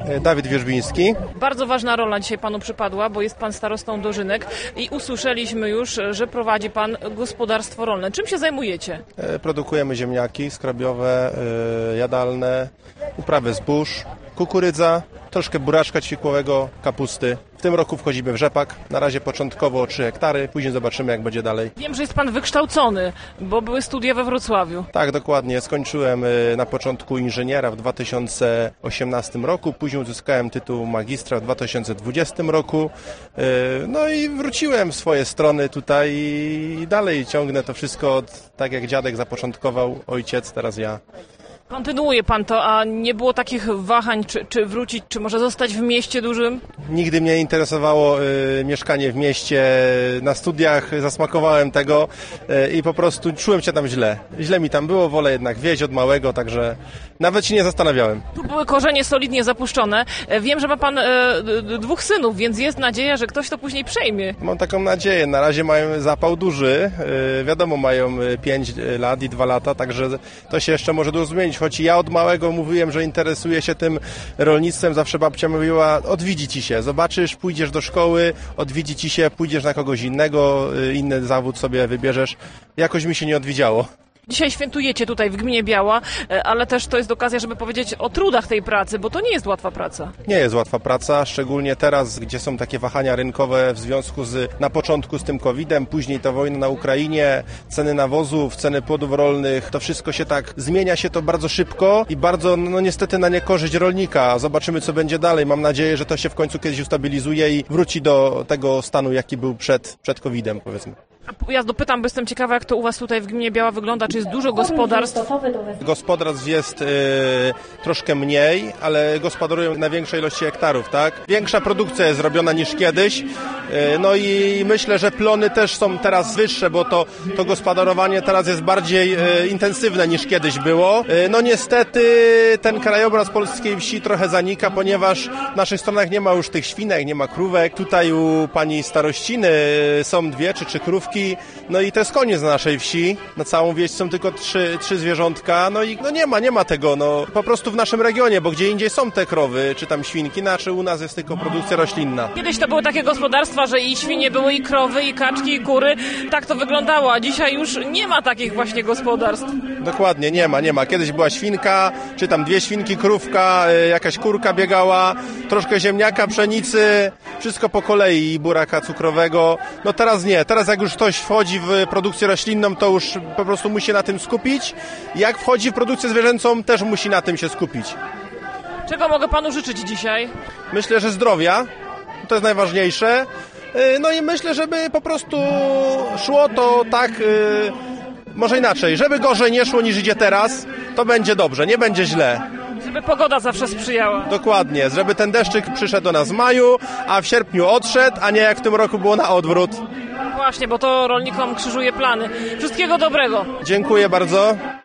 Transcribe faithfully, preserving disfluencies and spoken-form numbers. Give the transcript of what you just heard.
Dawid Wierzbiński. Bardzo ważna rola dzisiaj panu przypadła, bo jest pan starostą Dożynek i usłyszeliśmy już, że prowadzi pan gospodarstwo rolne. Czym się zajmujecie? Produkujemy ziemniaki skrobiowe, jadalne, uprawy zbóż, kukurydza, troszkę buraczka ćwikłowego, kapusty. W tym roku wchodzimy w rzepak, na razie początkowo trzy hektary, później zobaczymy, jak będzie dalej. Wiem, że jest pan wykształcony, bo były studia we Wrocławiu. Tak, dokładnie. Skończyłem na początku inżyniera w dwa tysiące osiemnastym roku, później uzyskałem tytuł magistra w dwa tysiące dwudziestym roku. No i wróciłem w swoje strony tutaj i dalej ciągnę to wszystko, od, tak jak dziadek zapoczątkował, ojciec, teraz ja. Kontynuuje pan to, a nie było takich wahań, czy, czy wrócić, czy może zostać w mieście dużym? Nigdy mnie interesowało y, mieszkanie w mieście. Na studiach zasmakowałem tego y, i po prostu czułem się tam źle. Źle mi tam było, wolę jednak wieść od małego, także nawet się nie zastanawiałem. Tu były korzenie solidnie zapuszczone. Wiem, że ma pan e, dwóch synów, więc jest nadzieja, że ktoś to później przejmie. Mam taką nadzieję. Na razie mają zapał duży. Y, wiadomo, mają pięć lat i dwa lata, także to się jeszcze może dużo zmienić. Choć ja od małego mówiłem, że interesuję się tym rolnictwem, zawsze babcia mówiła, odwiedzi ci się, zobaczysz, pójdziesz do szkoły, odwiedzi ci się, pójdziesz na kogoś innego, inny zawód sobie wybierzesz. Jakoś mi się nie odwiedziało. Dzisiaj świętujecie tutaj w gminie Biała, ale też to jest okazja, żeby powiedzieć o trudach tej pracy, bo to nie jest łatwa praca. Nie jest łatwa praca, szczególnie teraz, gdzie są takie wahania rynkowe w związku z, na początku z tym kowidem, później ta wojna na Ukrainie, ceny nawozów, ceny płodów rolnych, to wszystko się tak, zmienia się to bardzo szybko i bardzo, no niestety na niekorzyść rolnika. Zobaczymy, co będzie dalej. Mam nadzieję, że to się w końcu kiedyś ustabilizuje i wróci do tego stanu, jaki był przed, przed kowidem, powiedzmy. Ja dopytam, bo jestem ciekawa, jak to u was tutaj w gminie Biała wygląda, czy jest dużo gospodarstw? Gospodarstw jest y, troszkę mniej, ale gospodarują na większej ilości hektarów, tak? Większa produkcja jest zrobiona niż kiedyś, y, no i myślę, że plony też są teraz wyższe, bo to, to gospodarowanie teraz jest bardziej y, intensywne niż kiedyś było. Y, no niestety ten krajobraz polskiej wsi trochę zanika, ponieważ w naszych stronach nie ma już tych świnek, nie ma krówek. Tutaj u pani starościny są dwie czy trzy krówki. No i to jest koniec na naszej wsi. Na całą wieś są tylko trzy, trzy zwierzątka. No i no nie ma, nie ma tego. No po prostu w naszym regionie, bo gdzie indziej są te krowy, czy tam świnki, znaczy u nas jest tylko produkcja roślinna. Kiedyś to były takie gospodarstwa, że i świnie były, i krowy, i kaczki, i kury. Tak to wyglądało, a dzisiaj już nie ma takich właśnie gospodarstw. Dokładnie, nie ma, nie ma. Kiedyś była świnka, czy tam dwie świnki, krówka, jakaś kurka biegała, troszkę ziemniaka, pszenicy, wszystko po kolei i buraka cukrowego. No teraz nie. Teraz jak już to ktoś wchodzi w produkcję roślinną, to już po prostu musi się na tym skupić. Jak wchodzi w produkcję zwierzęcą, też musi na tym się skupić. Czego mogę panu życzyć dzisiaj? Myślę, że zdrowia. To jest najważniejsze. No i myślę, żeby po prostu szło to tak, może inaczej, żeby gorzej nie szło niż idzie teraz, to będzie dobrze, nie będzie źle. Żeby pogoda zawsze sprzyjała. Dokładnie, żeby ten deszczyk przyszedł do nas w maju, a w sierpniu odszedł, a nie jak w tym roku było na odwrót. Właśnie, bo to rolnikom krzyżuje plany. Wszystkiego dobrego. Dziękuję bardzo.